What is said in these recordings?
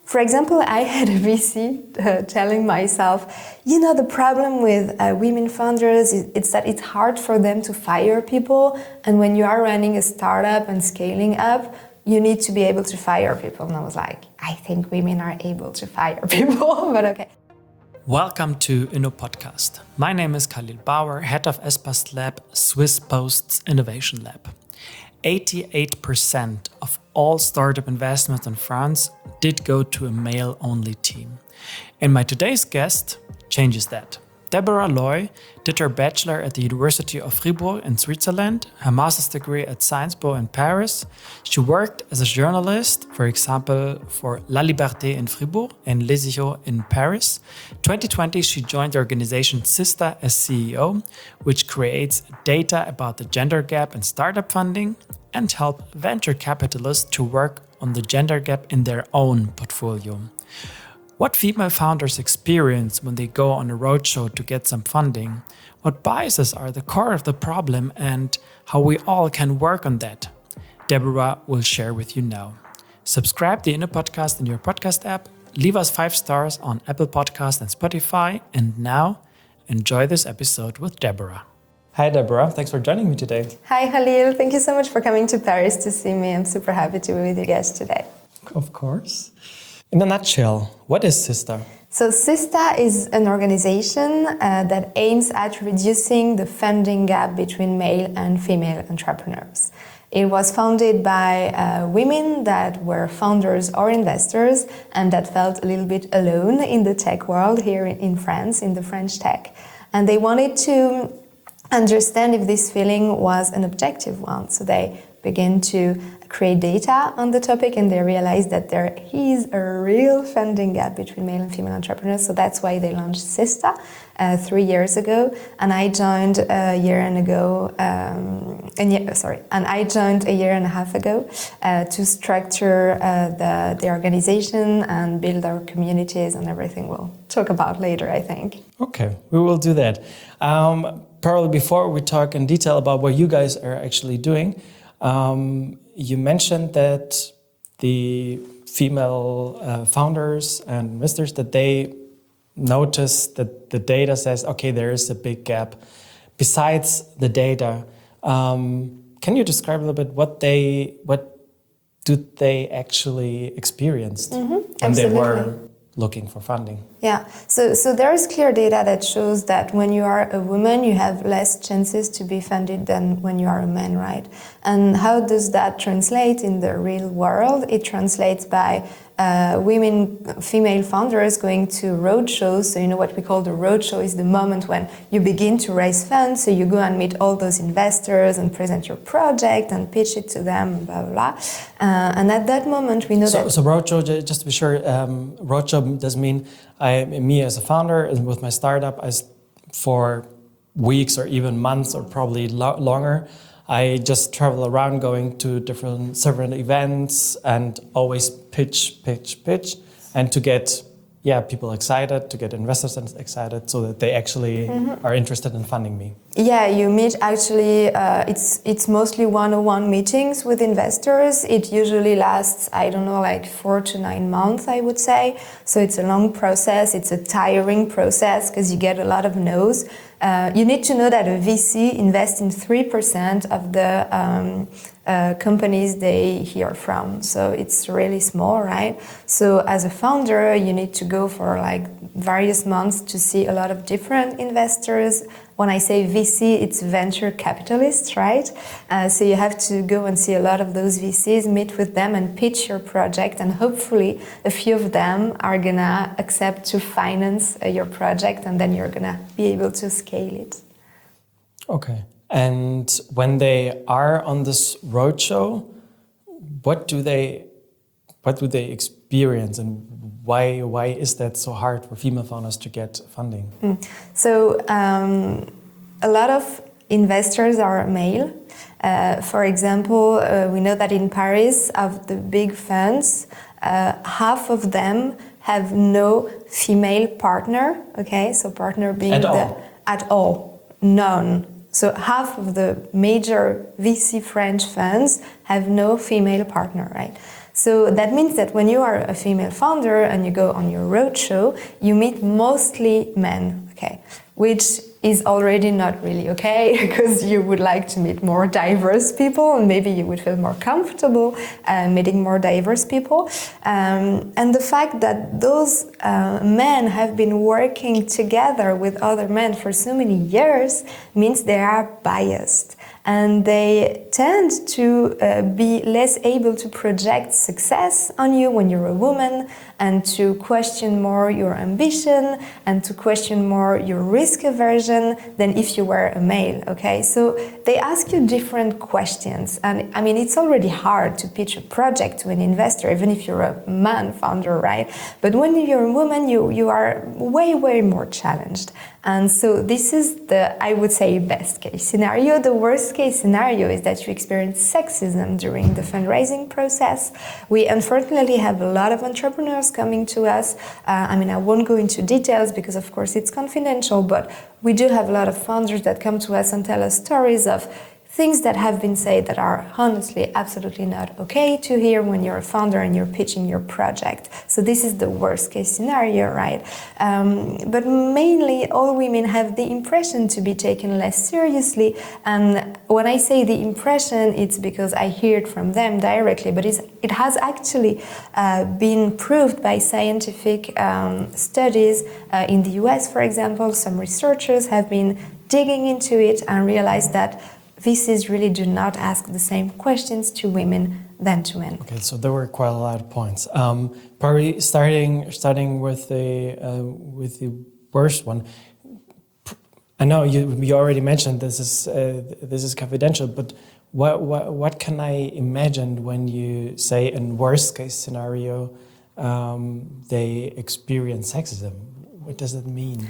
For example, I had a VC telling myself, the problem with women founders it's that it's hard for them to fire people. And when you are running a startup and scaling up, you need to be able to fire people. And I was like, I think women are able to fire people, but okay. Welcome to InnoPodcast. My name is Khalil Bauer, head of Espace Lab, Swiss Post's Innovation Lab. 88% of all startup investments in France did go to a male-only team. And my today's guest changes that. Deborah Loy did her bachelor at the University of Fribourg in Switzerland, her master's degree at Sciences Po in Paris. She worked as a journalist, for example, for La Liberté in Fribourg and Les Echos in Paris. 2020, she joined the organization Sista as CEO, which creates data about the gender gap in startup funding and help venture capitalists to work on the gender gap in their own portfolio. What female founders experience when they go on a roadshow to get some funding, what biases are the core of the problem, and how we all can work on that, Deborah will share with you now. Subscribe to the InnoPodcast in your podcast app, leave us 5 stars on Apple Podcasts and Spotify, and now enjoy this episode with Deborah. Hi Deborah, thanks for joining me today. Hi Khalil, thank you so much for coming to Paris to see me. I'm super happy to be with you guys today. Of course. In a nutshell, what is Sista? So Sista is an organization that aims at reducing the funding gap between male and female entrepreneurs. It was founded by women that were founders or investors and that felt a little bit alone in the tech world here in France, in the French tech. And they wanted to understand if this feeling was an objective one. So they began to create data on the topic, and they realized that there is a real funding gap between male and female entrepreneurs. So that's why they launched Sista 3 years ago, and I joined a year and I joined a year and a half ago to structure the organization and build our communities and everything we'll talk about later, I think. Okay, we will do that. Probably before we talk in detail about what you guys are actually doing, you mentioned that the female founders and investors, that they notice that the data says, okay, there is a big gap. Besides the data, can you describe a little bit what do they actually experience when they were looking for funding? Yeah, so there is clear data that shows that when you are a woman, you have less chances to be funded than when you are a man, right? And how does that translate in the real world? It translates by female founders going to roadshows. So what we call the roadshow is the moment when you begin to raise funds. So you go and meet all those investors and present your project and pitch it to them, blah, blah, blah. And at that moment, we know that... So roadshow, just to be sure, roadshow does mean me as a founder and with my startup, for weeks or even months or probably longer, I just travel around going to several events and always pitch, and to get people excited, to get investors excited so that they actually are interested in funding me. Yeah, you meet actually, it's mostly one-on-one meetings with investors. It usually lasts, 4 to 9 months, I would say. So it's a long process, it's a tiring process because you get a lot of no's. You need to know that a VC invests in 3% of the companies they hear from. So it's really small, right? So as a founder, you need to go for various months to see a lot of different investors. When I say VC, it's venture capitalists, right? So you have to go and see a lot of those VCs, meet with them and pitch your project, and hopefully a few of them are gonna accept to finance your project, and then you're gonna be able to scale it. Okay. And when they are on this roadshow, what do they experience, and why is that so hard for female founders to get funding? So a lot of investors are male. For example, we know that in Paris, of the big funds, half of them have no female partner. Okay, so partner being at all, none. So half of the major VC French funds have no female partner, right? So that means that when you are a female founder and you go on your roadshow, you meet mostly men, okay, which is already not really okay because you would like to meet more diverse people and maybe you would feel more comfortable meeting more diverse people. And the fact that those men have been working together with other men for so many years means they are biased. And they tend to be less able to project success on you when you're a woman, and to question more your ambition and to question more your risk aversion than if you were a male, okay? So they ask you different questions. And I mean, it's already hard to pitch a project to an investor, even if you're a man founder, right? But when you're a woman, you are way, way more challenged. And so this is the, I would say, best case scenario. The worst case scenario is that you experience sexism during the fundraising process. We unfortunately have a lot of entrepreneurs coming to us. I mean, I won't go into details because of course it's confidential, but we do have a lot of founders that come to us and tell us stories of things that have been said that are honestly absolutely not okay to hear when you're a founder and you're pitching your project. So this is the worst case scenario, right? But mainly all women have the impression to be taken less seriously. And when I say the impression, it's because I hear it from them directly, but it has actually been proved by scientific studies in the US, for example. Some researchers have been digging into it and realized that VCs really do not ask the same questions to women than to men. Okay, so there were quite a lot of points. Probably starting with the worst one. I know you already mentioned this is confidential, but what can I imagine when you say in worst case scenario they experience sexism? What does that mean?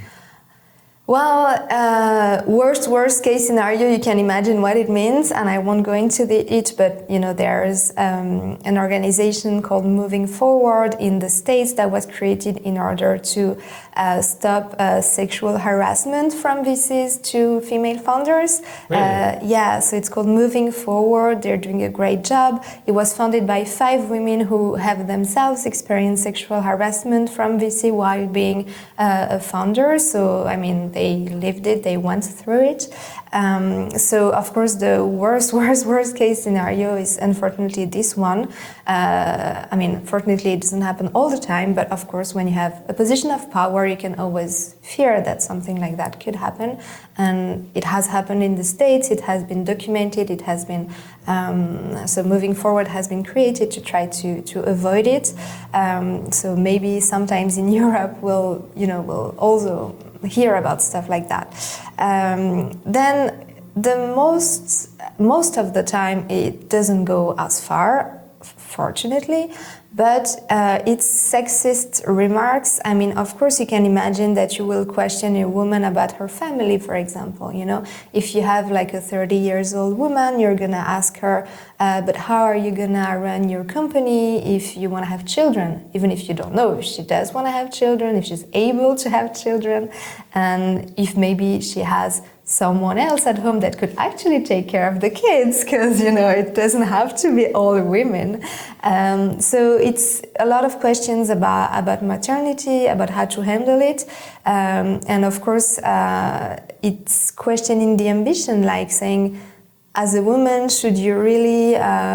Well, worst case scenario, you can imagine what it means, and I won't go into it, but you know, there's an organization called Moving Forward in the States that was created in order to stop sexual harassment from VCs to female founders. Really? Yeah, so it's called Moving Forward. They're doing a great job. It was founded by 5 women who have themselves experienced sexual harassment from VC while being a founder. So, I mean, they lived it, they went through it. So, of course, the worst case scenario is unfortunately this one. I mean, fortunately, it doesn't happen all the time, but of course, when you have a position of power, you can always fear that something like that could happen. And it has happened in the States, it has been documented, it has been, so Moving Forward has been created to try to avoid it. So maybe sometimes in Europe, we'll also hear about stuff like that. Then most of the time it doesn't go as far, fortunately, but it's sexist remarks. I mean, of course, you can imagine that you will question a woman about her family, for example. You know, if you have like a 30-year-old woman, you're gonna ask her, but how are you gonna run your company if you want to have children? Even if you don't know if she does want to have children, if she's able to have children, and if maybe she has someone else at home that could actually take care of the kids, because you know it doesn't have to be all women. So it's a lot of questions about maternity, about how to handle it, and of course it's questioning the ambition, like saying, as a woman, should you really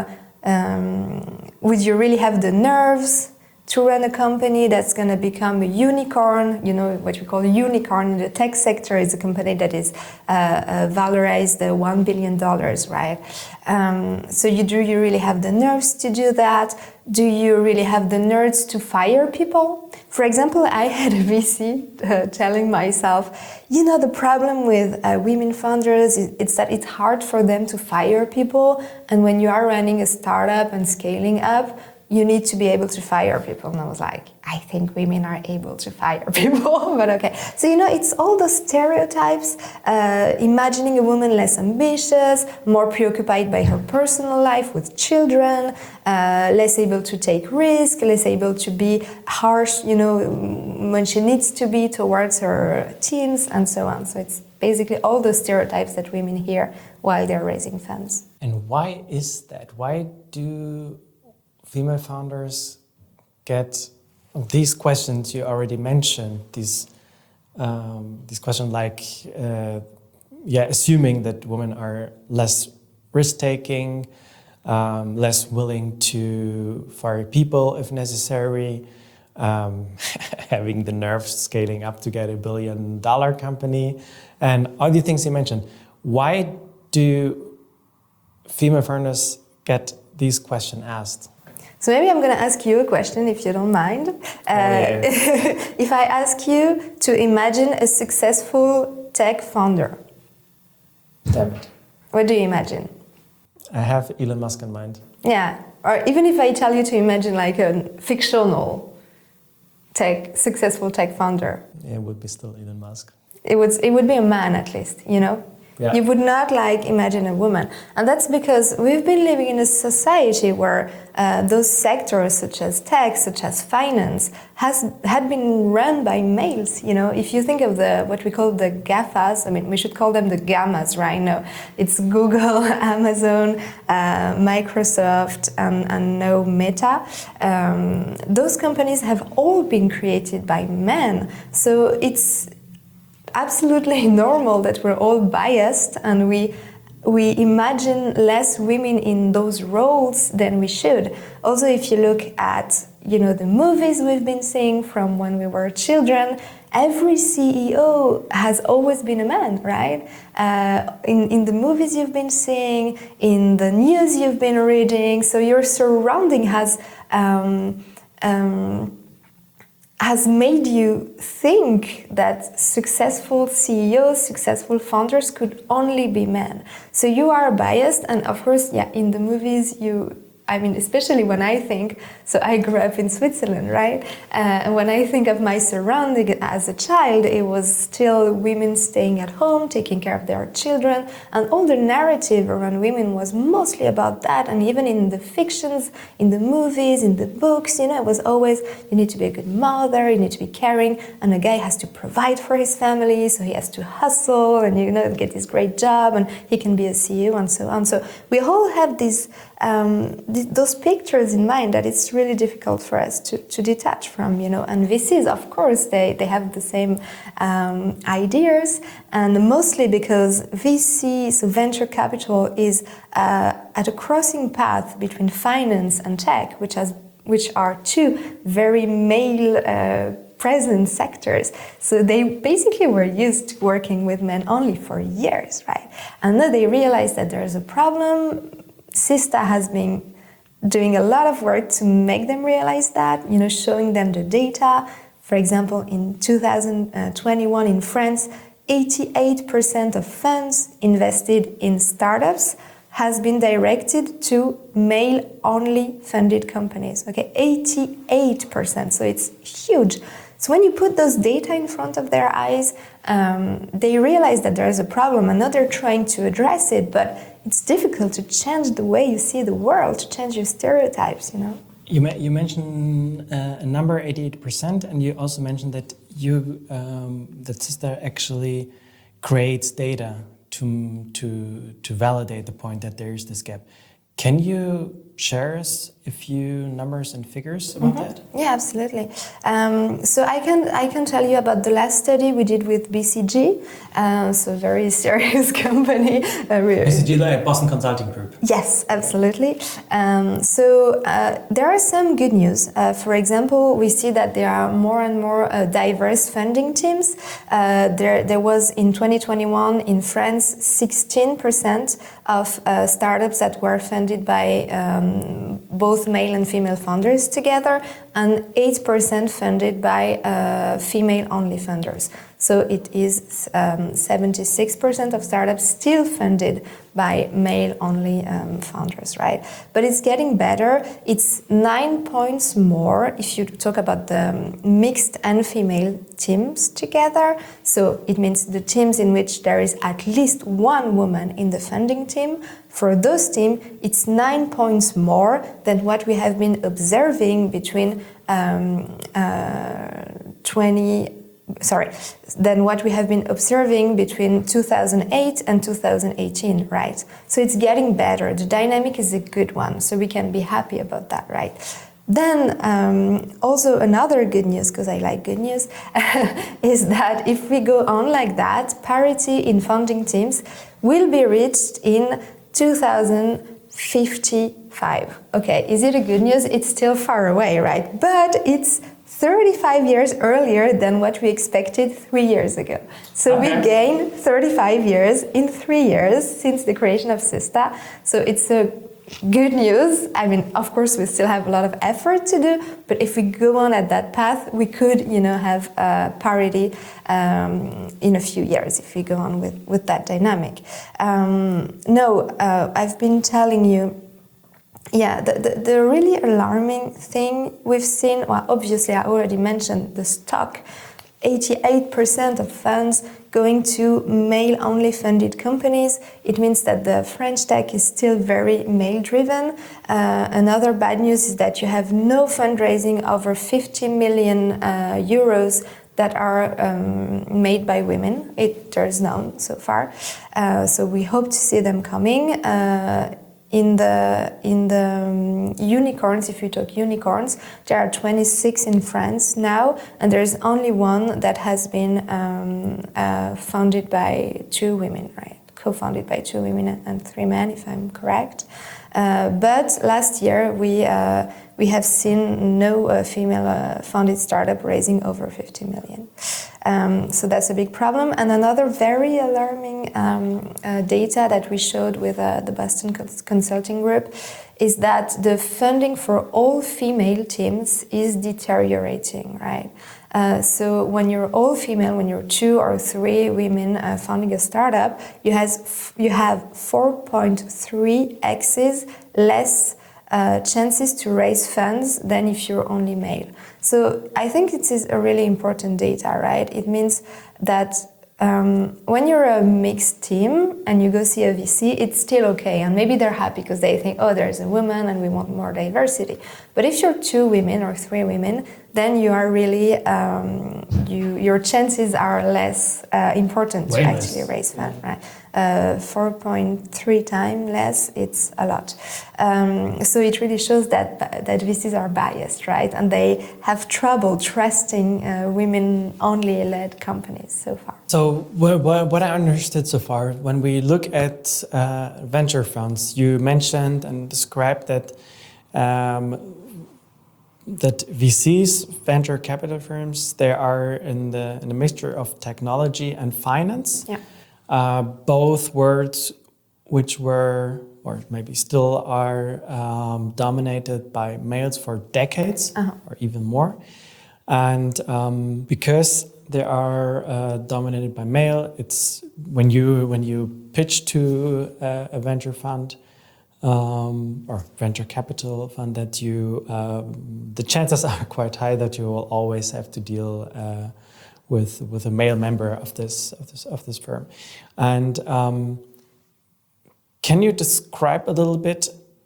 would you really have the nerves to run a company that's going to become a unicorn? You know, what we call a unicorn in the tech sector is a company that is valorized at $1 billion, right? So do you really have the nerves to do that? Do you really have the nerves to fire people? For example, I had a VC telling myself, you know, the problem with women founders is that it's hard for them to fire people. And when you are running a startup and scaling up, you need to be able to fire people. And I was like, I think women are able to fire people, but okay. So, you know, it's all those stereotypes, imagining a woman less ambitious, more preoccupied by her personal life with children, less able to take risks, less able to be harsh, you know, when she needs to be towards her teams and so on. So it's basically all the stereotypes that women hear while they're raising funds. And why is that? Why do female founders get these questions you already mentioned, these questions like, assuming that women are less risk-taking, less willing to fire people if necessary, having the nerve scaling up to get $1 billion company, and all the things you mentioned. Why do female founders get these questions asked? So maybe I'm going to ask you a question, if you don't mind. If I ask you to imagine a successful tech founder, Damn it. what do you imagine? I have Elon Musk in mind. Yeah, or even if I tell you to imagine like a fictional successful tech founder, Yeah, it would be still Elon Musk. it would be a man at least, you know? Yeah. You would not like imagine a woman. And that's because we've been living in a society where those sectors such as tech, such as finance, had been run by males. You know, if you think of what we call the GAFAs, I mean, we should call them the GAMAs right now. It's Google, Amazon, Microsoft, and now Meta. Those companies have all been created by men. So it's absolutely normal that we're all biased and we imagine less women in those roles than we should. Also, if you look at the movies we've been seeing from when we were children, every CEO has always been a man, right? In the movies you've been seeing, in the news you've been reading, so your surrounding has made you think that successful CEOs, successful founders could only be men. So you are biased, and of course, in the movies especially when I think, so I grew up in Switzerland, right? And when I think of my surrounding as a child, it was still women staying at home, taking care of their children, and all the narrative around women was mostly about that. And even in the fictions, in the movies, in the books, it was always, you need to be a good mother, you need to be caring, and a guy has to provide for his family, so he has to hustle and, get this great job, and he can be a CEO and so on. So we all have those pictures in mind that it's really difficult for us to detach from, and VCs, of course, they have the same ideas, and mostly because VC, so venture capital, is at a crossing path between finance and tech, which are two very male present sectors. So they basically were used to working with men only for years, right? And then they realized that there's a problem. Sista has been doing a lot of work to make them realize that, showing them the data. For example, in 2021 in France, 88% of funds invested in startups has been directed to male-only funded companies. Okay, 88%, so it's huge. So when you put those data in front of their eyes, they realize that there is a problem, and now they're trying to address it, but it's difficult to change the way you see the world, to change your stereotypes, You mentioned a number, 88%, and you also mentioned that that Sista actually creates data to validate the point that there is this gap. Can you share us a few numbers and figures about that? Yeah, absolutely. So I can tell you about the last study we did with BCG, so very serious company. BCG, like Boston Consulting Group. Yes, absolutely. So there are some good news. For example, we see that there are more and more diverse funding teams. There was in 2021 in France 16% of startups that were funded by both male and female founders together, and 8% funded by female-only funders. So it is 76% of startups still funded by male-only founders, right? But it's getting better. It's 9 points more if you talk about the mixed and female teams together. So it means the teams in which there is at least one woman in the funding team. For those teams, it's 9 points more than what we have been observing between than what we have been observing between 2008 and 2018, right? So it's getting better. The dynamic is a good one, so we can be happy about that, right? Then also another good news, because I like good news, is that if we go on like that, parity in founding teams will be reached in 2055. Okay, is it a good news? It's still far away, right? But it's 35 years earlier than what we expected 3 years ago. So we gained 35 years in 3 years since the creation of Systa. So it's a good news. I mean, of course, we still have a lot of effort to do, but if we go on at that path, we could, have parity in a few years if we go on with that dynamic. I've been telling you, the really alarming thing we've seen, well, obviously I already mentioned the stock, 88% of funds going to male-only funded companies. It means that the French tech is still very male-driven. Another bad news is that you have no fundraising over 50 million euros that are made by women. There's none so far. So we hope to see them coming. In the unicorns, if you talk unicorns, there are 26 in France now, and there's only one that has been founded by 2 women, right? Co-founded by 2 women and 3 men, if I'm correct. But last year we have seen no female founded startup raising over 50 million. So that's a big problem. And another very alarming data that we showed with the Boston Consulting Group is that the funding for all female teams is deteriorating, right? So when you're all female, when you're 2 or 3 women founding a startup, you have 4.3x less chances to raise funds than if you're only male. So I think it is a really important data, right? It means that when you're a mixed team and you go see a VC, it's still okay. And maybe they're happy because they think, oh, there's a woman and we want more diversity. But if you're 2 women or 3 women, then you are really, your chances are less important to actually raise funds, right? 4.3 times less, it's a lot. So it really shows that VCs are biased, right? And they have trouble trusting women-only led companies so far. So what I understood so far, when we look at venture funds, you mentioned and described that that VCs, venture capital firms, they are in the mixture of technology and finance. Yeah. Both words which were, or maybe still are, dominated by males for decades or even more. And because they are dominated by male, it's when you pitch to a venture fund or venture capital fund that you, the chances are quite high that you will always have to deal with a male member of this firm. And can you describe a little bit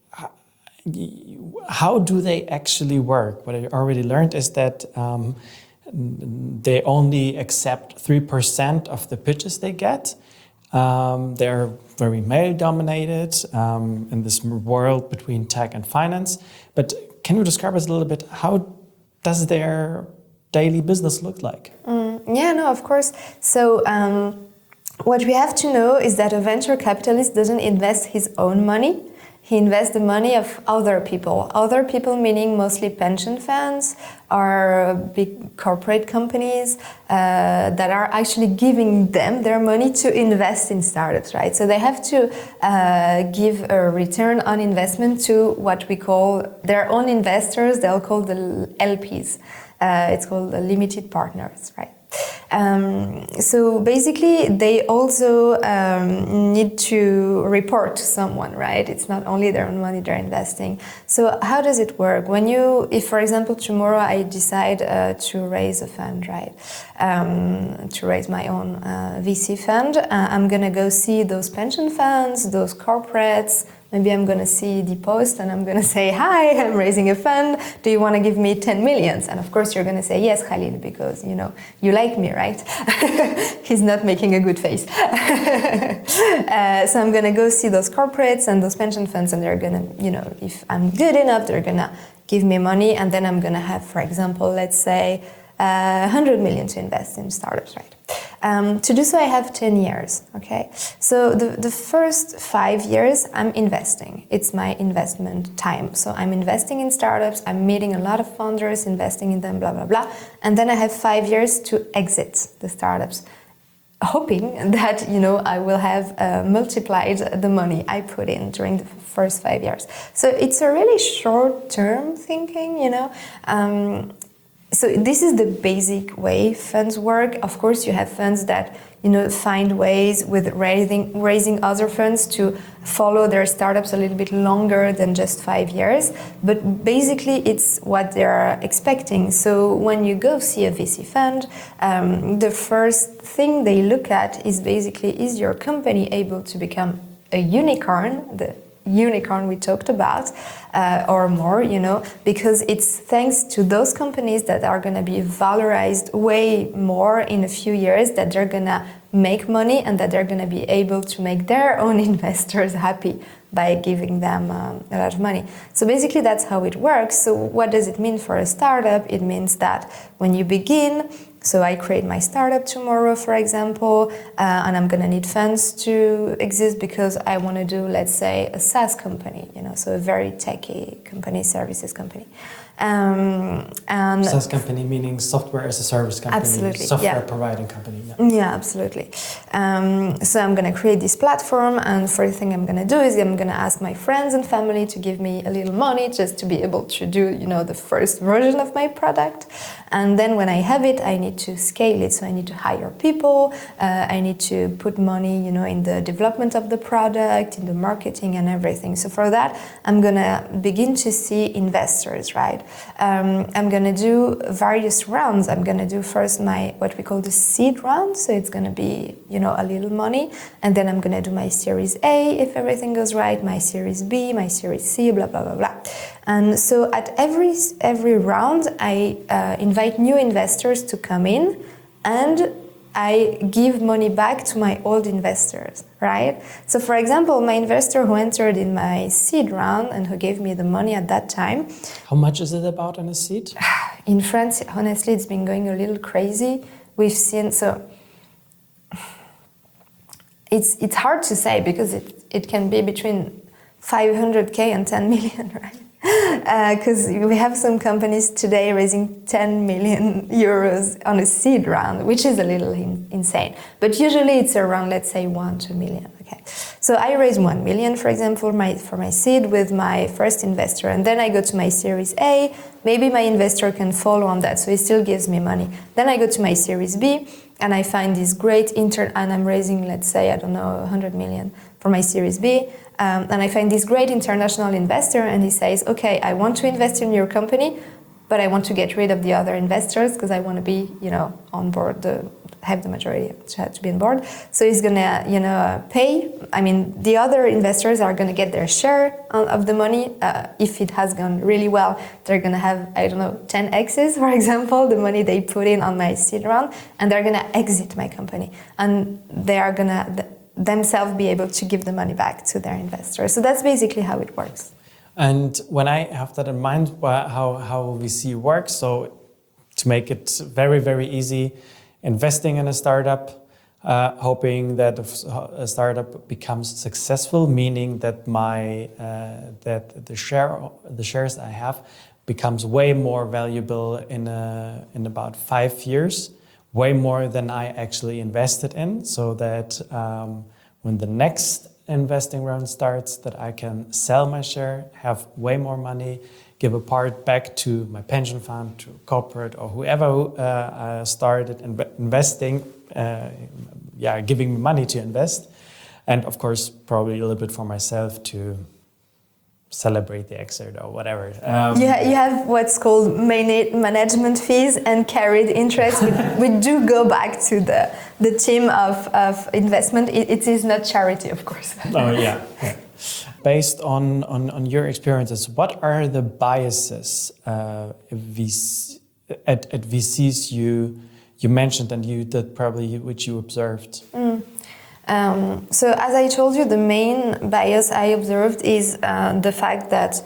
how do they actually work? What I already learned is that they only accept 3% of the pitches they get. They're very male-dominated in this world between tech and finance. But can you describe us a little bit, how does their daily business look like? Of course. So what we have to know is that a venture capitalist doesn't invest his own money. He invests the money of other people. Other people meaning mostly pension funds or big corporate companies that are actually giving them their money to invest in startups, right? So they have to give a return on investment to what we call their own investors. They'll call the LPs. It's called the limited partners, right? So basically, they also need to report to someone, right? It's not only their own money they're investing. So how does it work? If, for example, tomorrow I decide to raise a fund, right? To raise my own VC fund, I'm gonna go see those pension funds, those corporates, Maybe I'm going to see the post and I'm going to say, hi, I'm raising a fund. Do you want to give me 10 millions? And of course, you're going to say, yes, Khalil, because, you know, you like me, right? He's not making a good face. So I'm going to go see those corporates and those pension funds, and they're going to, you know, if I'm good enough, they're going to give me money. And then I'm going to have, for example, let's say 100 million to invest in startups, right? To do so, I have 10 years, okay? So the first 5 years, I'm investing. It's my investment time. So I'm investing in startups, I'm meeting a lot of founders, investing in them, blah, blah, blah. And then I have 5 years to exit the startups, hoping that, you know, I will have multiplied the money I put in during the first 5 years. So it's a really short-term thinking, you know. So this is the basic way funds work. Of course, you have funds that, you know, find ways with raising other funds to follow their startups a little bit longer than just 5 years. But basically, it's what they're expecting. So when you go see a VC fund, the first thing they look at is basically, is your company able to become a unicorn, the unicorn we talked about, or more, you know, because it's thanks to those companies that are going to be valorized way more in a few years, that they're going to make money and that they're going to be able to make their own investors happy by giving them a lot of money. So basically that's how it works. So what does it mean for a startup? It means that when you begin, so I create my startup tomorrow, for example, and I'm going to need funds to exist because I want to do, let's say, a SaaS company, you know, so a very techy company, services company. And SaaS company meaning software as a service company, absolutely, software providing company. Yeah, absolutely. So I'm going to create this platform, and first thing I'm going to do is I'm going to ask my friends and family to give me a little money just to be able to do, you know, the first version of my product. And then when I have it, I need to scale it. So I need to hire people. I need to put money, you know, in the development of the product, in the marketing and everything. So for that, I'm going to begin to see investors, right? I'm going to do various rounds. I'm going to do first what we call the seed round. So it's going to be, you know, a little money. And then I'm going to do my Series A if everything goes right, my Series B, my Series C, blah, blah, blah, blah. And so at every round, I invite new investors to come in, and I give money back to my old investors, right? So for example, my investor who entered in my seed round and who gave me the money at that time. How much is it about on a seed? In France, honestly, it's been going a little crazy. We've seen, so it's hard to say because it can be between 500K and 10 million, right? Because we have some companies today raising 10 million euros on a seed round, which is a little insane. But usually it's around, let's say, 1-2 million. Okay, so I raise 1 million, for example, for my seed with my first investor, and then I go to my Series A. Maybe my investor can follow on that, so he still gives me money. Then I go to my Series B, and I find this great and I'm raising, let's say, I don't know, 100 million for my Series B. And I find this great international investor, and he says, okay, I want to invest in your company, but I want to get rid of the other investors because I want to be, you know, on board, have the majority to be on board. So he's going to, you know, pay. I mean, the other investors are going to get their share of the money. If it has gone really well, they're going to have, I don't know, 10x's, for example, the money they put in on my seed round, and they're going to exit my company. And they are going to themselves be able to give the money back to their investors. So that's basically how it works. And when I have that in mind, how VC works, so to make it very, very easy, investing in a startup, hoping that a startup becomes successful, meaning that that the shares I have becomes way more valuable in about 5 years. Way more than I actually invested in, so that when the next investing round starts, that I can sell my share, have way more money, give a part back to my pension fund, to corporate, or whoever started investing, giving me money to invest, and of course probably a little bit for myself to celebrate the exit or whatever. You have what's called management fees and carried interest. We do go back to the team of investment. It is not charity, of course. Oh yeah. Based on your experiences, what are the biases at VCs you mentioned and that probably which you observed? So as I told you, the main bias I observed is the fact that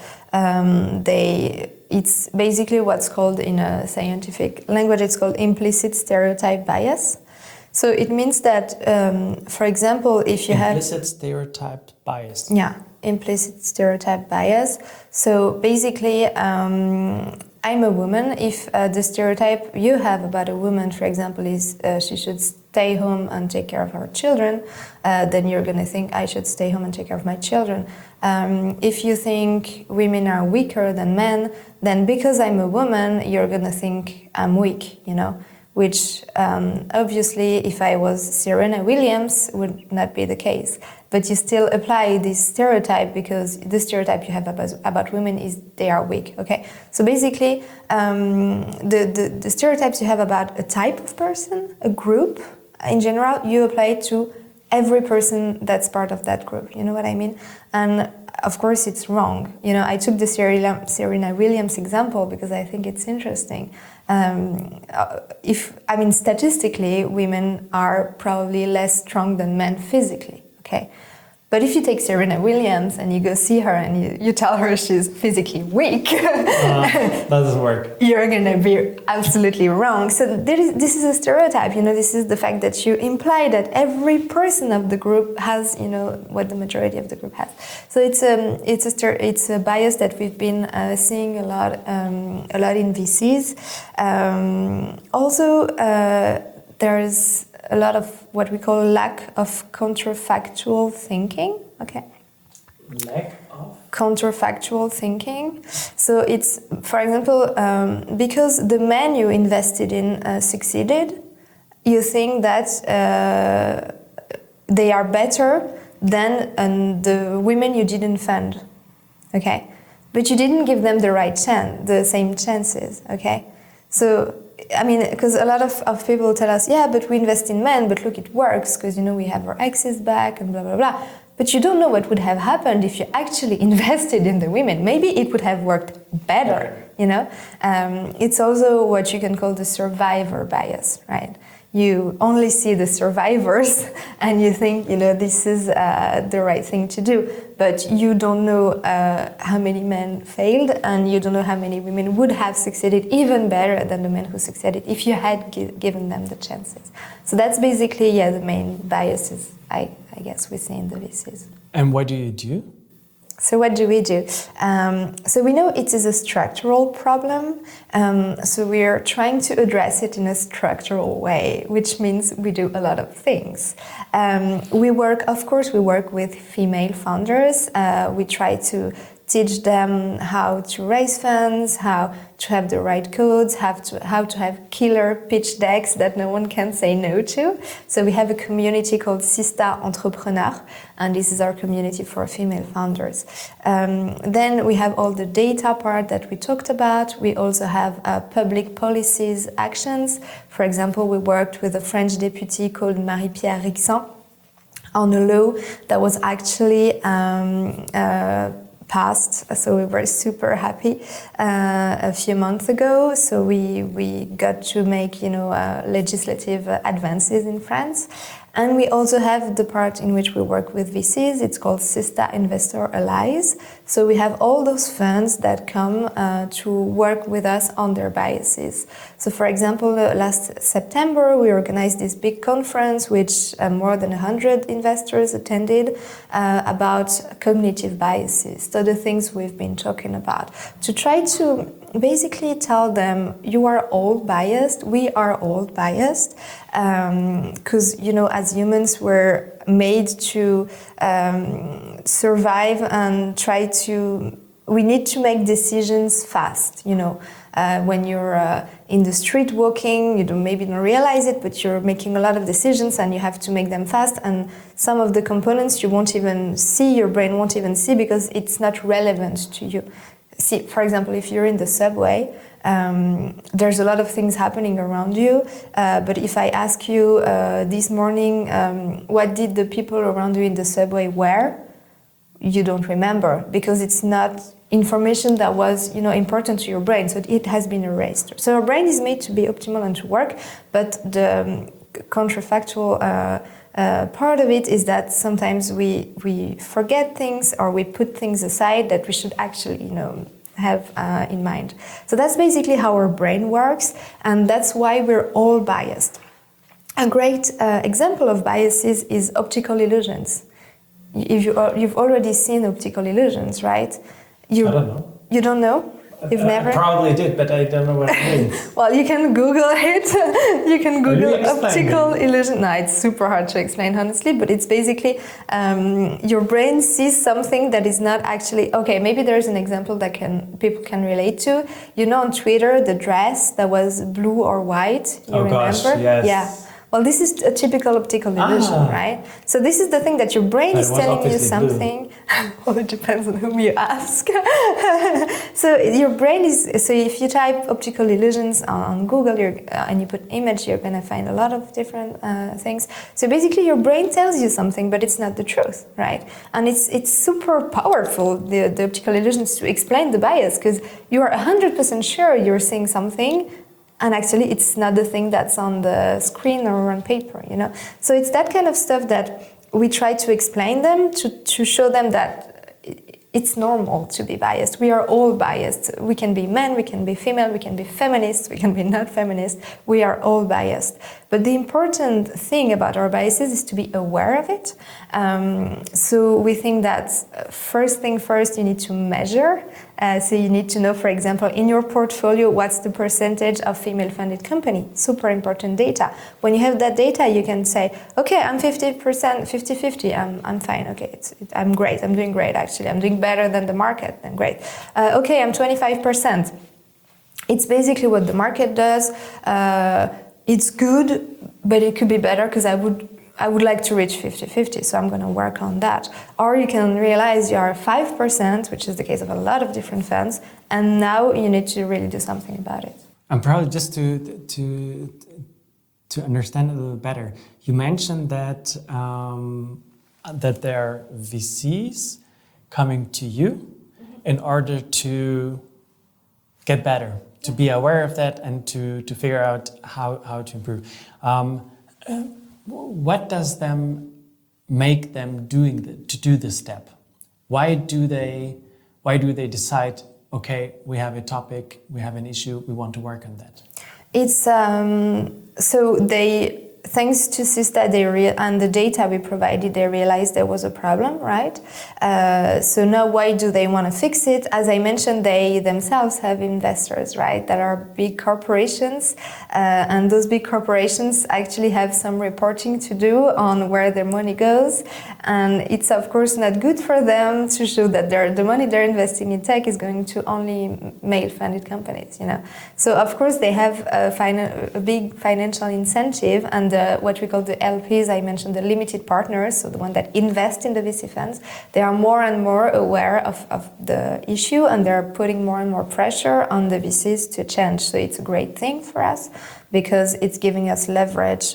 it's basically what's called in a scientific language, it's called implicit stereotype bias. So it means that, for example, if you have... Implicit stereotype bias. Yeah, implicit stereotype bias. So basically, I'm a woman. If the stereotype you have about a woman, for example, is she should stay home and take care of her children, then you're going to think I should stay home and take care of my children. If you think women are weaker than men, then because I'm a woman, you're going to think I'm weak, you know, which obviously if I was Serena Williams would not be the case. But you still apply this stereotype because the stereotype you have about women is they are weak, okay? So basically, the stereotypes you have about a type of person, a group, in general, you apply to every person that's part of that group, you know what I mean? And of course it's wrong. You know, I took the Serena Williams example because I think it's interesting. Statistically, women are probably less strong than men physically, okay? But if you take Serena Williams and you go see her and you tell her she's physically weak, that doesn't work. You're gonna be absolutely wrong. So this is a stereotype, you know, this is the fact that you imply that every person of the group has, you know, what the majority of the group has. So it's a bias that we've been seeing a lot in VCs. Also, there's a lot of what we call lack of counterfactual thinking. Okay. Lack of? Counterfactual thinking. So it's, for example, because the men you invested in succeeded, you think that they are better than the women you didn't fund. Okay. But you didn't give them the same chances. Okay. So I mean, because a lot of people tell us, yeah, but we invest in men, but look, it works because, you know, we have our exes back and blah, blah, blah. But you don't know what would have happened if you actually invested in the women. Maybe it would have worked better, you know? It's also what you can call the survivor bias, right? You only see the survivors and you think, you know, this is the right thing to do. But you don't know how many men failed and you don't know how many women would have succeeded even better than the men who succeeded if you had given them the chances. So that's basically, yeah, the main biases I guess we see in the VCs. And what do you do? So what do we do? So we know it is a structural problem. So we are trying to address it in a structural way, which means we do a lot of things. We work with female founders. We try to teach them how to raise funds, how to have the right codes, how to have killer pitch decks that no one can say no to. So we have a community called Sista Entrepreneur, and this is our community for female founders. Then we have all the data part that we talked about. We also have public policies actions. For example, we worked with a French deputy called Marie-Pierre Rixin on a law that was actually passed, so we were super happy a few months ago. So we got to make, you know, legislative advances in France. And we also have the part in which we work with VCs. It's called Sista Investor Allies. So we have all those funds that come to work with us on their biases. So for example, last September, we organized this big conference, which more than 100 investors attended, about cognitive biases. So the things we've been talking about, to try to basically tell them, you are all biased, we are all biased, because, you know, as humans, we're made to survive and we need to make decisions fast, you know. When you're in the street walking, you maybe don't realize it, but you're making a lot of decisions and you have to make them fast, and some of the components you won't even see, your brain won't even see because it's not relevant to you. See, for example, if you're in the subway, there's a lot of things happening around you, but if I ask you this morning, what did the people around you in the subway wear? you don't remember because it's not information that was important to your brain, so it has been erased. So our brain is made to be optimal and to work, but the counterfactual part of it is that sometimes we forget things or we put things aside that we should actually have in mind. So that's basically how our brain works, and that's why we're all biased. A great example of biases is optical illusions. You've already seen optical illusions, right? I don't know. You don't know? You've never? I probably did, but I don't know what it means. Well, you can Google it. You can Google Really optical illusion. No, it's super hard to explain, honestly, but it's basically your brain sees something that is not actually... Okay, maybe there's an example that people can relate to. On Twitter, the dress that was blue or white. You remember? Gosh, yes. Yeah. Well, this is a typical optical illusion, right? So this is the thing that your brain is telling you something. Well, it depends on whom you ask. So your brain is... So if you type optical illusions on Google and you put image, you're going to find a lot of different things. So basically your brain tells you something, but it's not the truth, right? And it's super powerful, the optical illusions, to explain the bias, because you are 100% sure you're seeing something, and actually it's not the thing that's on the screen or on paper, So it's that kind of stuff that we try to explain them, to show them that it's normal to be biased. We are all biased. We can be men, we can be female, we can be feminists, we can be not feminist. We are all biased. But the important thing about our biases is to be aware of it. So we think that first thing first, you need to measure. So you need to know, for example, in your portfolio, what's the percentage of female-funded company? Super important data. When you have that data, you can say, okay, I'm 50%, 50-50, I'm fine, okay, I'm great, I'm doing great, actually. I'm doing better than the market, then great. Okay, I'm 25%. It's basically what the market does. It's good, but it could be better because I would like to reach 50-50, so I'm going to work on that. Or you can realize you are 5%, which is the case of a lot of different funds, and now you need to really do something about it. And probably just to understand a little better, you mentioned that that there are VCs coming to you in order to get better, to be aware of that, and to figure out how to improve. What does them make them to do this step? Why do they decide, okay, we have a topic, we have an issue, we want to work on that? It's so they, thanks to Systa and the data we provided, they realized there was a problem, right? So now why do they want to fix it? As I mentioned, they themselves have investors, right? That are big corporations, and those big corporations actually have some reporting to do on where their money goes. And it's of course not good for them to show that the money they're investing in tech is going to only male-funded companies, So of course they have a big financial incentive, and what we call the LPs, I mentioned the limited partners, so the one that invest in the VC funds, they are more and more aware of the issue, and they're putting more and more pressure on the VCs to change. So it's a great thing for us because it's giving us leverage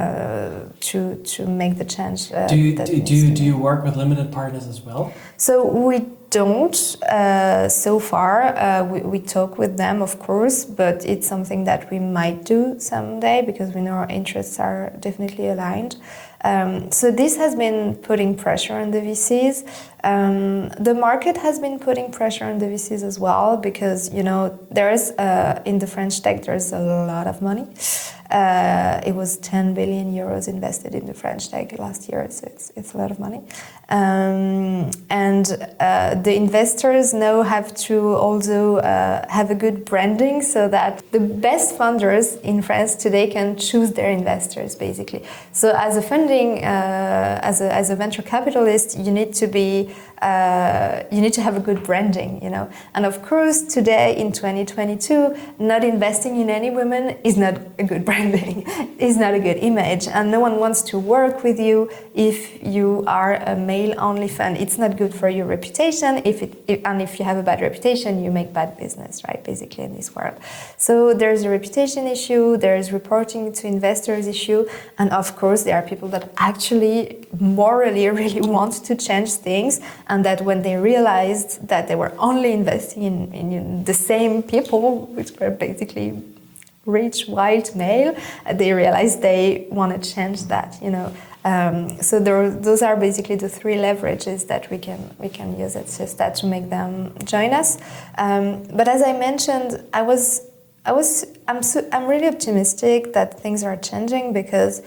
to make the change. Do you work with limited partners as well? So we don't so far. We talk with them, of course, but it's something that we might do someday because we know our interests are definitely aligned. So this has been putting pressure on the VCs. The market has been putting pressure on the VCs as well because, there's in the French tech, there's a lot of money. It was 10 billion euros invested in the French tech last year, so it's a lot of money. And the investors now have to also have a good branding so that the best funders in France today can choose their investors, basically. So as a funding, as a venture capitalist, you need to be you need to have a good branding, And of course, today in 2022, not investing in any women is not a good branding, is not a good image, and no one wants to work with you if you are a male-only fund. It's not good for your reputation. And if you have a bad reputation, you make bad business, right? Basically, in this world. So there's a reputation issue. There's reporting to investors issue, and of course, there are people that actually morally really want to change things. and that when they realized that they were only investing in the same people, which were basically rich white male, they realized they want to change that, you know. So those are basically the three leverages that we can use at Systat to make them join us. But as I mentioned, I'm really optimistic that things are changing because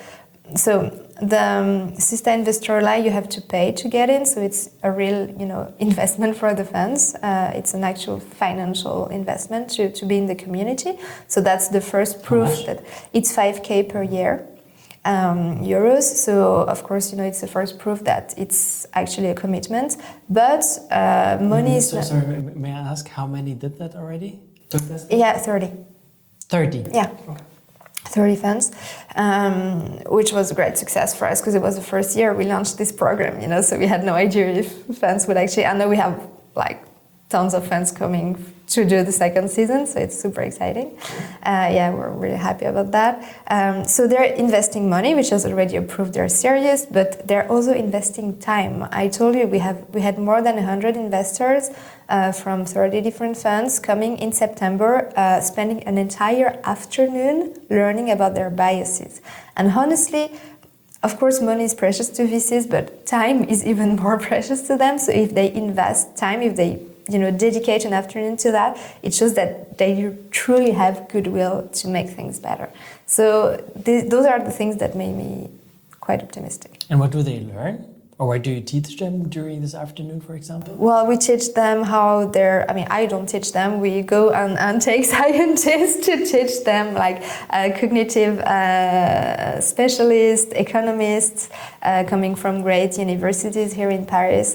the Systa Investor Line you have to pay to get in, so it's a real investment for the funds. It's an actual financial investment to be in the community. So that's the first proof that it's 5K per year. Euros. So of course, it's the first proof that it's actually a commitment. But money is. So sorry, may I ask how many did that already? Yeah, 30. 30. Yeah. Okay. 30 funds, which was a great success for us because it was the first year we launched this program. So we had no idea if funds would actually. I know we have like tons of funds coming to do the second season, so it's super exciting. We're really happy about that. So they're investing money, which is already a proof they're serious, but they're also investing time. I told you we had more than 100 investors from 30 different funds coming in September, spending an entire afternoon learning about their biases. And honestly, of course, money is precious to VCs, but time is even more precious to them. So if they invest time, if they dedicate an afternoon to that, it shows that they truly have goodwill to make things better. So those are the things that made me quite optimistic. And what do they learn? Or what do you teach them during this afternoon, for example? Well, we teach them how I don't teach them. We go and take scientists to teach them, like cognitive specialists, economists, coming from great universities here in Paris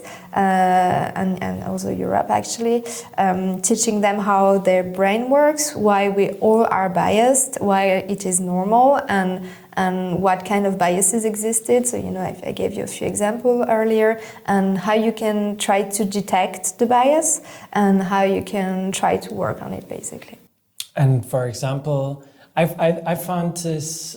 and also Europe, actually, teaching them how their brain works, why we all are biased, why it is normal, and what kind of biases existed. So, I gave you a few examples earlier, and how you can try to detect the bias and how you can try to work on it, basically. And for example, I found this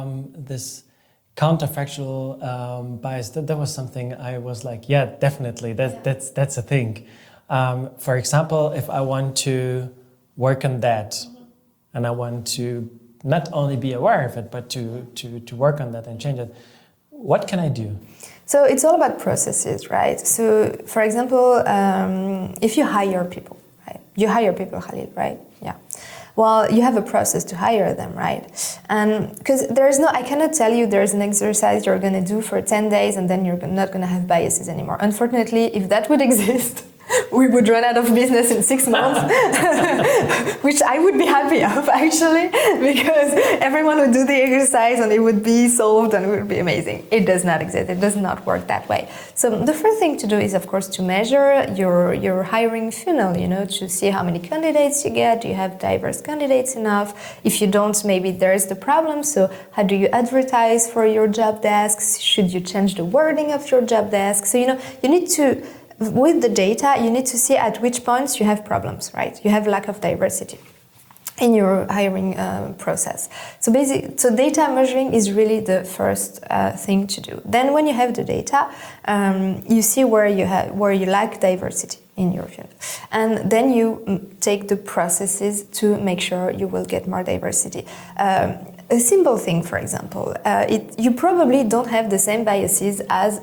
counterfactual bias. That was something I was like, yeah, definitely, that's a thing. For example, if I want to work on that, and I want to not only be aware of it, but to work on that and change it, what can I do? So it's all about processes, right? So, for example, if you hire people, right? You hire people, Khalil, right? Yeah. Well, you have a process to hire them, right? And because I cannot tell you there's an exercise you're going to do for 10 days and then you're not going to have biases anymore. Unfortunately, if that would exist, we would run out of business in 6 months, which I would be happy of, actually, because everyone would do the exercise and it would be solved and it would be amazing. It does not exist. It does not work that way. So the first thing to do is, of course, to measure your hiring funnel, to see how many candidates you get. Do you have diverse candidates enough? If you don't, maybe there's the problem. So how do you advertise for your job desks? Should you change the wording of your job desk? So, you need to... With the data, you need to see at which points you have problems, right? You have lack of diversity in your hiring process. So data measuring is really the first thing to do. Then when you have the data, you see where you lack diversity in your field. And then you take the processes to make sure you will get more diversity. A simple thing, for example, you probably don't have the same biases as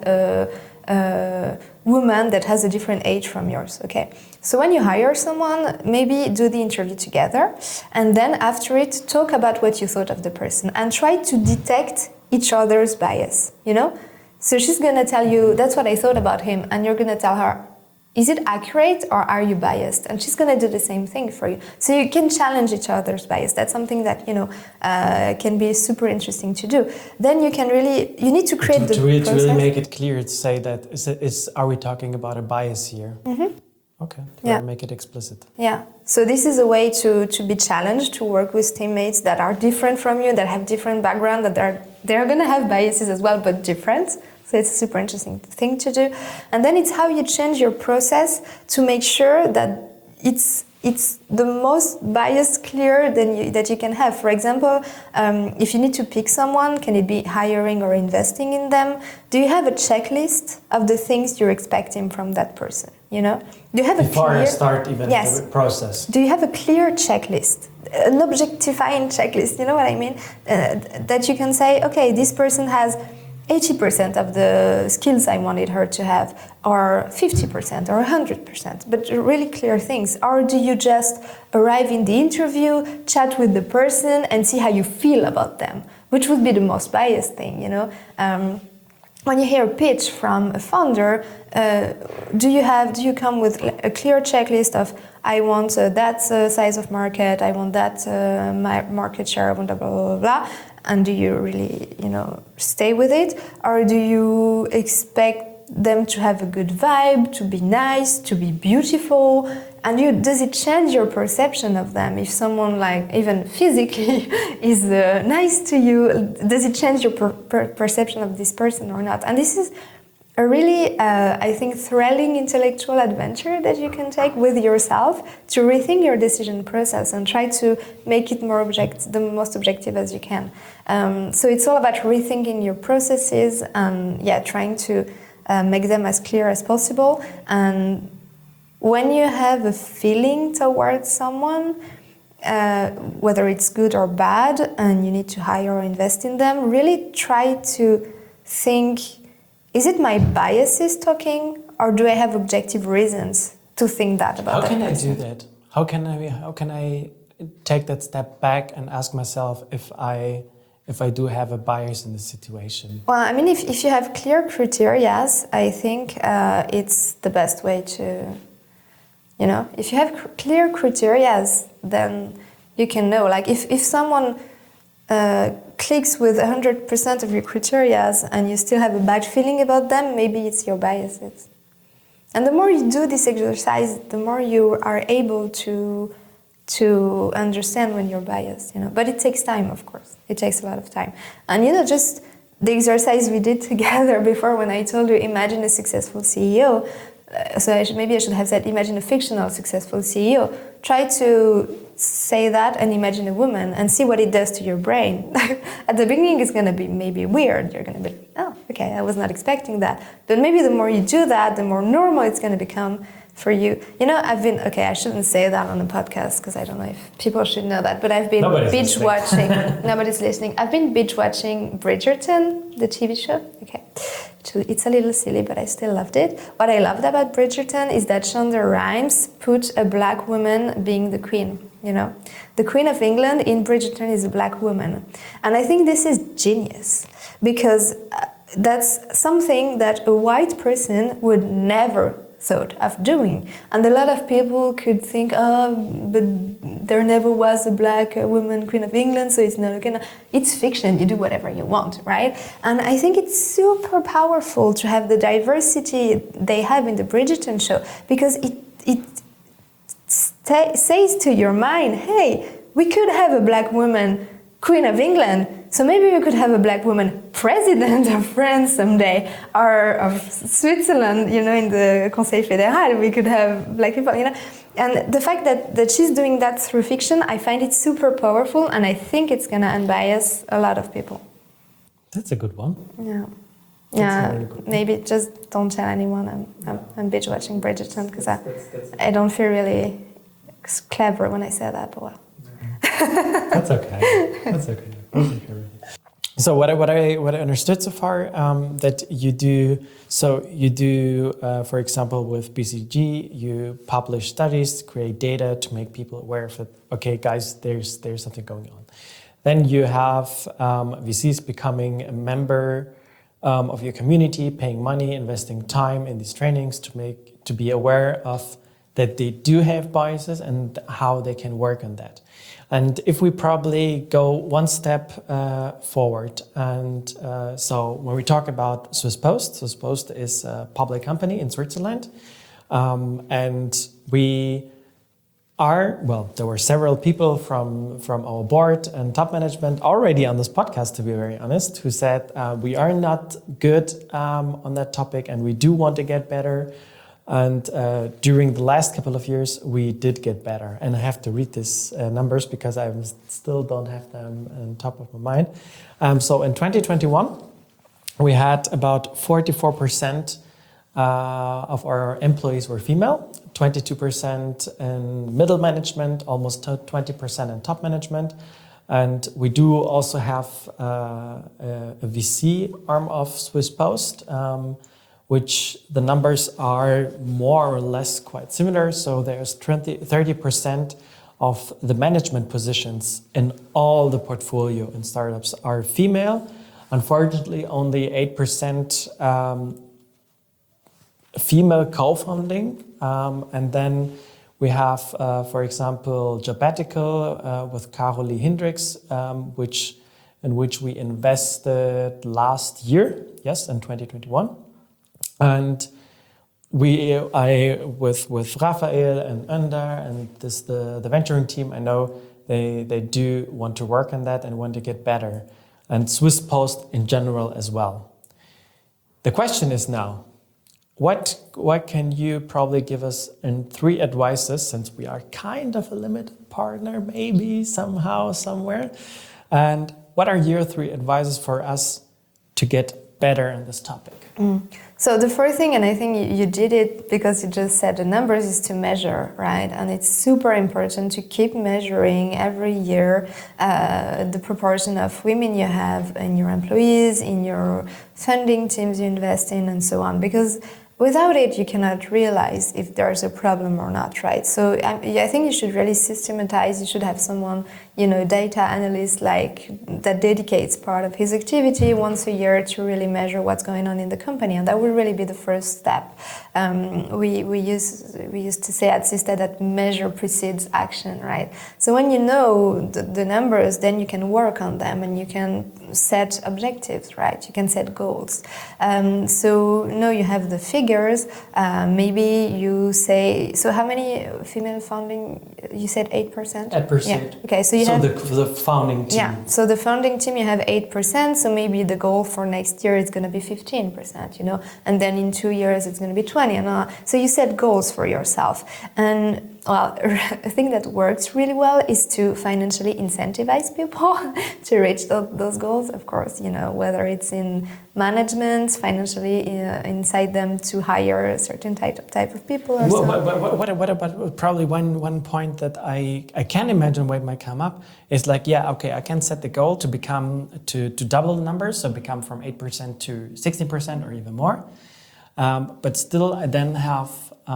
a woman that has a different age from yours, okay? So when you hire someone, maybe do the interview together, and then after it, talk about what you thought of the person and try to detect each other's bias, So she's gonna tell you, that's what I thought about him, and you're gonna tell her, is it accurate or are you biased? And she's going to do the same thing for you. So you can challenge each other's bias. That's something that, can be super interesting to do. Then you need to create the process. To really make it clear, to say that, are we talking about a bias here? Mm-hmm. Okay, make it explicit. Yeah, so this is a way to be challenged, to work with teammates that are different from you, that have different background, that they're going to have biases as well, but different. So it's a super interesting thing to do. And then it's how you change your process to make sure that it's the most bias clear that you can have. For example, if you need to pick someone, can it be hiring or investing in them? Do you have a checklist of the things you're expecting from that person? You know, do you have before you start even yes. the process? Do you have a clear checklist, an objectifying checklist? You know what I mean? That you can say, okay, this person has 80% of the skills I wanted her to have, or 50% or 100%, but really clear things. Or do you just arrive in the interview, chat with the person and see how you feel about them, which would be the most biased thing, you know? When you hear a pitch from a founder, do you come with a clear checklist of I want that size of market, I want that market share, I want blah, blah, blah, blah, and do you really, you know, stay with it? Or do you expect them to have a good vibe, to be nice, to be beautiful? And does it change your perception of them? If someone, like, even physically is nice to you, does it change your perception of this person or not? And this is a really, I think, thrilling intellectual adventure that you can take with yourself to rethink your decision process and try to make it more the most objective as you can. So it's all about rethinking your processes and, trying to make them as clear as possible. And when you have a feeling towards someone, whether it's good or bad, and you need to hire or invest in them, really try to think, is it my biases talking, or do I have objective reasons to think that about that person? How can I do that? How can I take that step back and ask myself if I do have a bias in the situation? Well, I mean, if you have clear criteria, I think it's the best way to, you know, if you have clear criteria, then you can know. Like if someone clicks with 100% of your criteria and you still have a bad feeling about them, maybe it's your biases. And the more you do this exercise, the more you are able to understand when you're biased, you know. But it takes time, of course. It takes a lot of time. And, you know, just the exercise we did together before when I told you, imagine a successful CEO. So maybe I should have said, imagine a fictional successful CEO. Try to say that and imagine a woman and see what it does to your brain. At the beginning, it's going to be maybe weird. You're going to be, oh, okay, I was not expecting that. But maybe the more you do that, the more normal it's going to become for you. You know, I shouldn't say that on the podcast because I don't know if people should know that, but I've been binge watching. Nobody's listening. I've been binge watching Bridgerton, the TV show. Okay. It's a little silly, but I still loved it. What I loved about Bridgerton is that Shonda Rhimes put a black woman being the queen, you know. The Queen of England in Bridgerton is a black woman. And I think this is genius because that's something that a white person would never thought of doing. And a lot of people could think, oh, but there never was a black woman Queen of England, so it's not okay. It's fiction, you do whatever you want, right? And I think it's super powerful to have the diversity they have in the Bridgerton show, because it says to your mind, hey, we could have a black woman Queen of England, so maybe we could have a black woman president of France someday, or of Switzerland, you know, in the Conseil Fédéral, we could have black people, you know. And the fact that she's doing that through fiction, I find it super powerful, and I think it's going to unbias a lot of people. That's a good one. Yeah. Really Maybe just don't tell anyone I'm binge watching Bridgerton, because I don't feel really clever when I say that, but well. That's okay. That's okay. So what I understood so far that you do. So you do, for example, with BCG, you publish studies, create data to make people aware of it. Okay, guys, there's something going on. Then you have VCs becoming a member of your community, paying money, investing time in these trainings to be aware of that they do have biases and how they can work on that. And if we probably go one step forward, and so when we talk about Swiss Post is a public company in Switzerland, and we are, well, there were several people from our board and top management already on this podcast, to be very honest, who said we are not good on that topic and we do want to get better. And during the last couple of years, we did get better. And I have to read these numbers because I still don't have them on top of my mind. So in 2021, we had about 44% of our employees were female, 22% in middle management, almost 20% in top management. And we do also have a VC arm of Swiss Post, which the numbers are more or less quite similar. So there's 30% of the management positions in all the portfolio in startups are female. Unfortunately, only 8% female co-founding. And then we have, for example, Jobatical with Carolie Hendricks, in which we invested last year, yes, in 2021. And with Raphael and Under and the venturing team, I know they do want to work on that and want to get better. And Swiss Post in general as well. The question is now, what can you probably give us in 3 advices, since we are kind of a limited partner, maybe somehow, somewhere? And what are your 3 advices for us to get better in this topic? So the first thing, and I think you did it because you just said the numbers, is to measure, right? And it's super important to keep measuring every year the proportion of women you have in your employees, in your funding teams you invest in, and so on. Because without it, you cannot realize if there's a problem or not, right? So I think you should really systematize. You should have someone, data analyst that dedicates part of his activity once a year to really measure what's going on in the company, and that will really be the first step. We used to say at Systa that measure precedes action, right? So when you know the numbers, then you can work on them and you can set objectives, right? You can set goals. So now you have the figures. Maybe you say, so how many female founding? You said 8%? 8%. Yeah. Okay, so you have the founding team. Yeah. So the founding team, you have 8%. So maybe the goal for next year is going to be 15%. And then in 2 years it's going to be 20. So you set goals for yourself. And well, a thing that works really well is to financially incentivize people to reach those goals. Of course, whether it's in management, financially incite them to hire a certain type of people. Or what about probably one point that I can imagine what might come up is like, I can set the goal to become to double the numbers, so become from 8% to 16% or even more. But still, I then have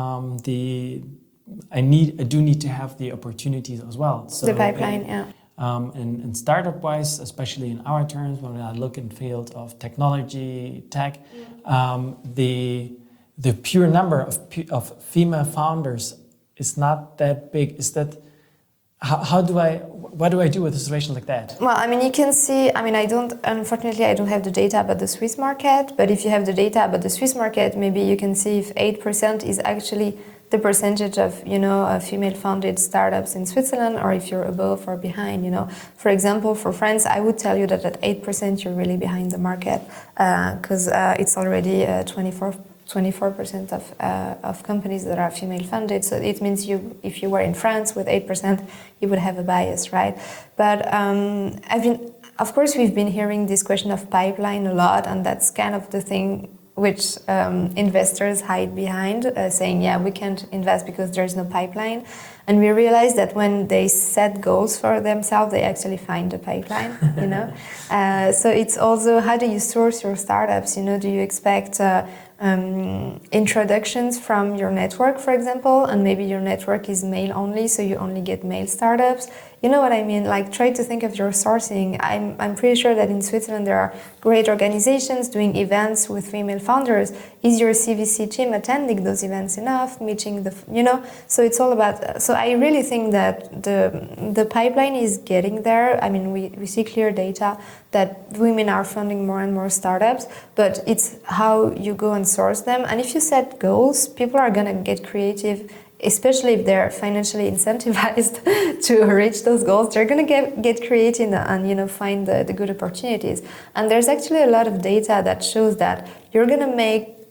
I do need to have the opportunities as well. So the pipeline, And startup-wise, especially in our terms, when I look in field of technology, tech, the pure number of female founders is not that big. Is that what do I do with a situation like that? Well, you can see, unfortunately, I don't have the data about the Swiss market, but if you have the data about the Swiss market, maybe you can see if 8% is actually the percentage of, female-founded startups in Switzerland, or if you're above or behind, For example, for France, I would tell you that at 8% you're really behind the market, because it's already 24% of companies that are female-funded. So it means if you were in France with 8%, you would have a bias, right? But of course, we've been hearing this question of pipeline a lot, and that's kind of the thing which investors hide behind, saying, we can't invest because there's no pipeline. And we realize that when they set goals for themselves, they actually find a pipeline, So it's also, how do you source your startups? Do you expect introductions from your network, for example, and maybe your network is male only, so you only get male startups? You know what I mean? Like, try to think of your sourcing. I'm pretty sure that in Switzerland there are great organizations doing events with female founders. Is your CVC team attending those events enough? Meeting So it's all about. So I really think that the pipeline is getting there. We see clear data that women are funding more and more startups, but it's how you go and source them. And if you set goals, people are gonna get creative. Especially if they're financially incentivized to reach those goals, they're going to get creative and find the good opportunities. And there's actually a lot of data that shows that you're going to make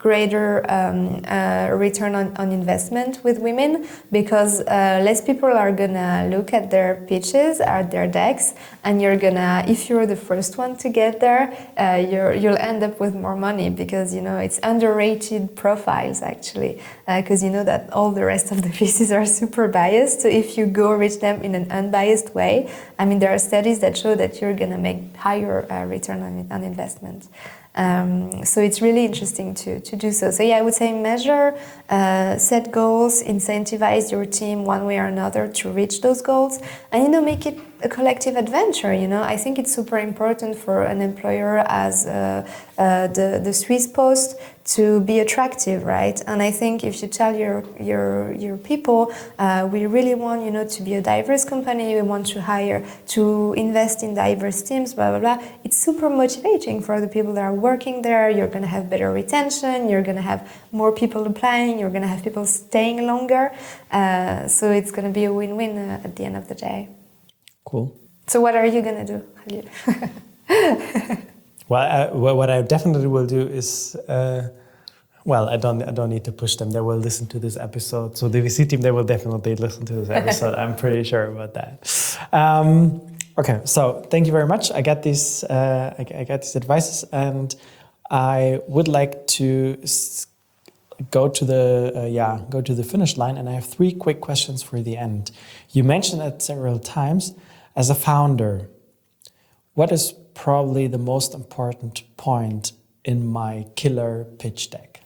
greater return on investment with women, because less people are gonna look at their pitches, at their decks, and if you're the first one to get there, you'll end up with more money, because it's underrated profiles actually, because that all the rest of the VCs are super biased. So if you go reach them in an unbiased way, there are studies that show that you're gonna make higher return on investment. So it's really interesting to do so. So yeah, I would say measure, set goals, incentivize your team one way or another to reach those goals, and make it a collective adventure. I think it's super important for an employer as the Swiss Post to be attractive, right? And I think if you tell your people, we really want to be a diverse company, we want to invest in diverse teams, blah blah blah. It's super motivating for the people that are working there. You're going to have better retention. You're going to have more people applying. You're going to have people staying longer. So it's going to be a win-win at the end of the day. Cool. So what are you going to do, Khalil? Well, what I definitely will do is, I don't need to push them. They will listen to this episode. So the VC team, they will definitely listen to this episode. I'm pretty sure about that. Okay, so thank you very much. I got these advices, and I would like to go to the finish line. And I have 3 quick questions for the end. You mentioned it several times. As a founder, what is probably the most important point in my killer pitch deck?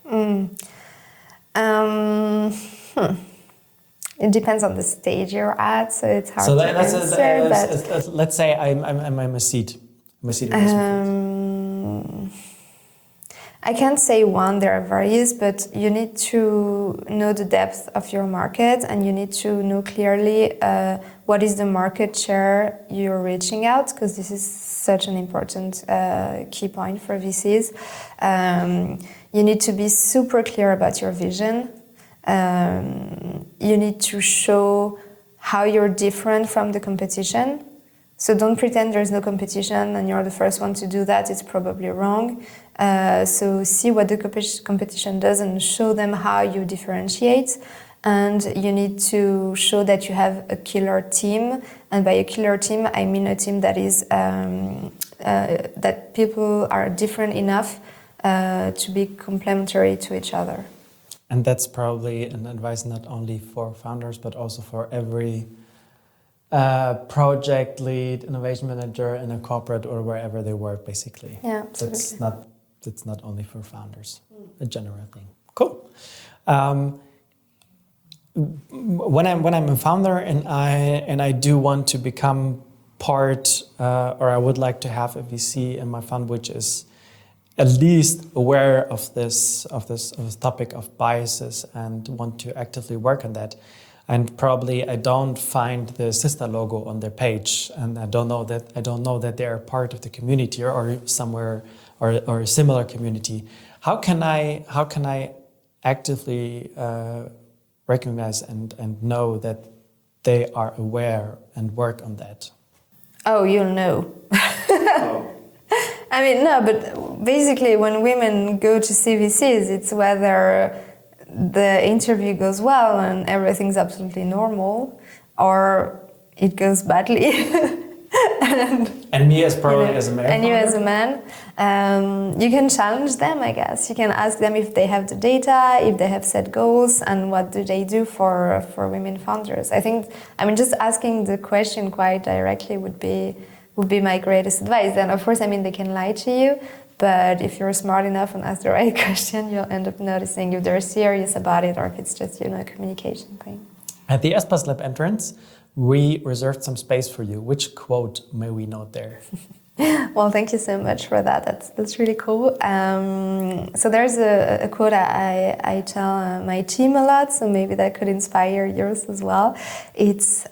It depends on the stage you're at, so it's hard to answer. Let's say I'm a seed. I can't say one, there are various, but you need to know the depth of your market, and you need to know clearly what is the market share you're reaching out, because this is such an important key point for VCs. You need to be super clear about your vision. You need to show how you're different from the competition. So don't pretend there's no competition and you're the first one to do that. It's probably wrong. So see what the competition does and show them how you differentiate. And you need to show that you have a killer team. And by a killer team, I mean a team that is that people are different enough to be complementary to each other. And that's probably an advice not only for founders, but also for every project lead, innovation manager in a corporate or wherever they work, basically. Yeah, absolutely. It's not only for founders, a general thing. Cool. When I'm a founder and I do want to become part, or I would like to have a VC in my fund, which is at least aware of this topic of biases and want to actively work on that. And probably I don't find the Sista logo on their page, and I don't know that they are part of the community or somewhere or a similar community. How can I actively recognize and know that they are aware and work on that? Oh, you'll know. I mean, no, but basically when women go to CVCs, it's whether the interview goes well and everything's absolutely normal, or it goes badly. and me as probably as a man. And you as a man. You can challenge them, I guess. You can ask them if they have the data, if they have set goals, and what do they do for women founders. I think, just asking the question quite directly would be my greatest advice. Then, of course, they can lie to you, but if you're smart enough and ask the right question, you'll end up noticing if they're serious about it or if it's just, a communication thing. At the Espas Lab entrance, we reserved some space for you. Which quote may we note there? Well, thank you so much for that. That's really cool. So there's a quote I tell my team a lot, so maybe that could inspire yours as well. It's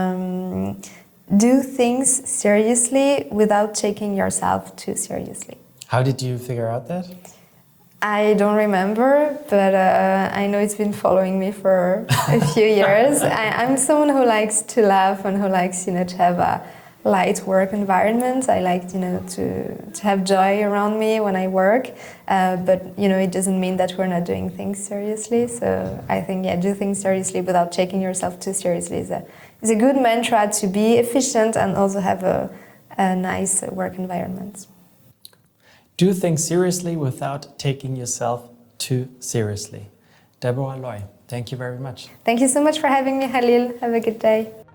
do things seriously without taking yourself too seriously. How did you figure out that? I don't remember, but I know it's been following me for a few years. I'm someone who likes to laugh and who likes, to have light work environment. I like, to have joy around me when I work. But, it doesn't mean that we're not doing things seriously. So I think, do things seriously without taking yourself too seriously is a good mantra to be efficient and also have a nice work environment. Do things seriously without taking yourself too seriously. Deborah Loy, thank you very much. Thank you so much for having me, Halil. Have a good day.